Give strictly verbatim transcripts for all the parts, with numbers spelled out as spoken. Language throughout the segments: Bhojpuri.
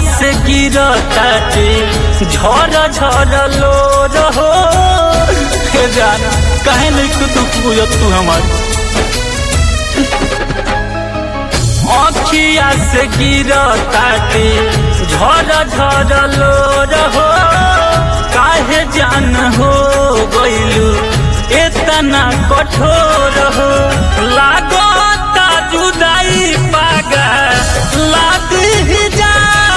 से गिरताटे झर झर लो रहो जान कहे नहीं तू पूजत तू हमार अखिया से गिरताटे झर झर लो रहो काहे जान हो गइलू इतना कठोर हो लागता जुदाई पागा लागी जा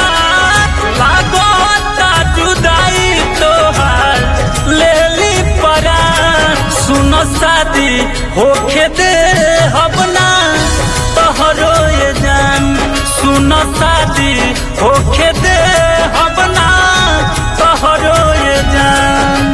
लागता जुदाई तोहार लेली परा सुन शादी होखे दे हबना तोहरो ये जान सुन शादी होखे दे हबना तोहरो ये जान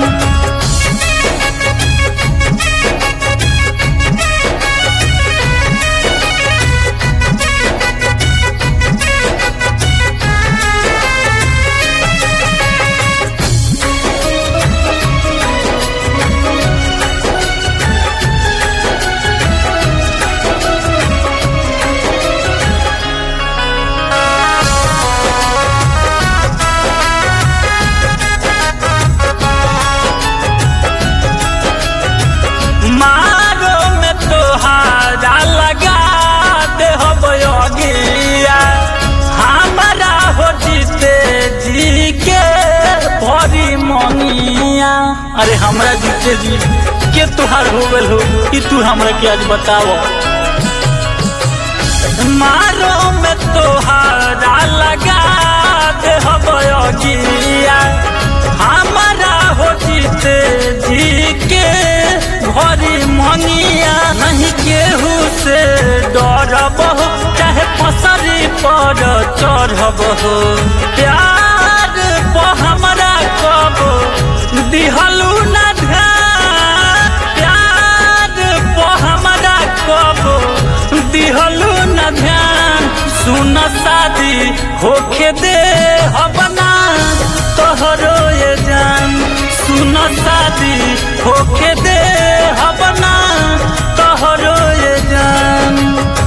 अरे हमरा जीते जी के तुहार हो गल हो कि तू हमरा के आज बताओ मारो में तोहारा लगा दे हबगिया हमारा हो जीते जी के भरी मनिया नहीं केहू से डरब हो चाहे पसरी पर चढ़ब हो प्यार पर हमरा कबो दिहलू न ध्यान प्यार पो हमरा कबो दिहलू न ध्यान सुन शादी होखे दे हबना तोहरो ये जान सुन शादी होखे दे हबना तोहरो ये जान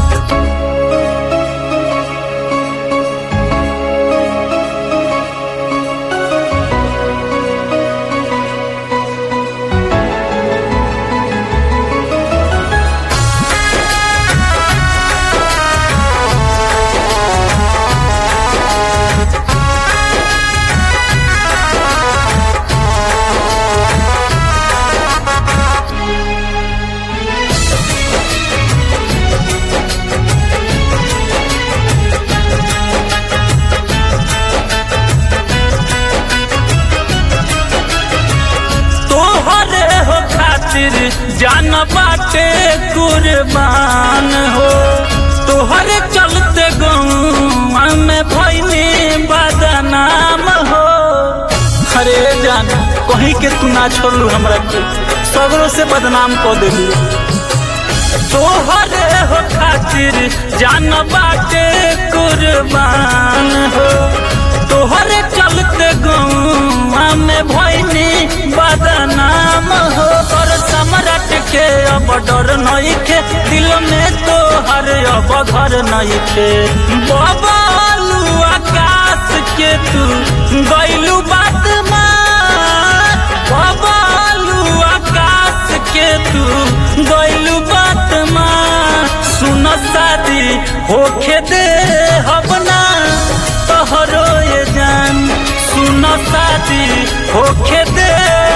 जान बाटे कुर्बान हो तोहरे चलते गौं में भइनी बदनाम हो अरे जान कहीं के तू ना छोड़लू हमरा के सगरों से बदनाम कर देलू तोहरे हो खातिर जान बाटे कुर्बान हो तोहरे चलते गौं में भइनी बदनाम हो और सम्राट के अब डर नहीं खे दिल में तो हर अब घर नहीं खे बबलू आकाश के तू गइलू बात मार बबलू आकाश के तू गइलू बात मार सुन शादी होखे दे हबना तोहरो ये जान सुन शादी होखे दे